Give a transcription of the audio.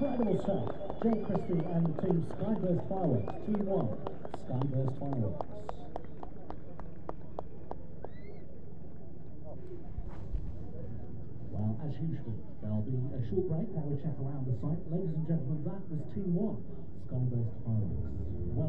Incredible stuff. Joel Christie and Team Skyburst Fireworks. Team 1, Skyburst Fireworks. Well, as usual, there'll be a short break while we check around the site. Ladies and gentlemen, that was Team 1, Skyburst Fireworks. Well